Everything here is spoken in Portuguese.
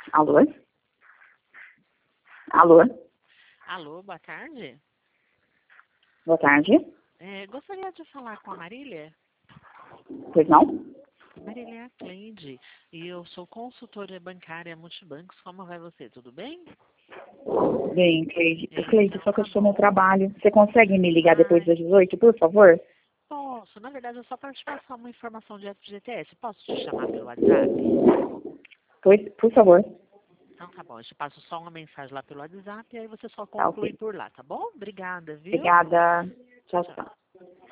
Alô? Alô? Alô, boa tarde. Boa tarde. Gostaria de falar com a Marília. Pois não? Marília é a Cleide e eu sou consultora bancária multibancos. Como vai você? Tudo bem? Bem, Cleide. Então, Cleide, só que eu tá estou no bom. trabalho. Você consegue me ligar depois das 18, por favor? Posso. Na verdade, é só para te passar uma informação de FGTS. Posso te chamar pelo WhatsApp? Pois, por favor. Então tá bom. Eu te passo só uma mensagem lá pelo WhatsApp e aí você só Tá, conclui ok. por lá, tá bom? Obrigada, viu? Obrigada. Tchau, Tchau. tchau.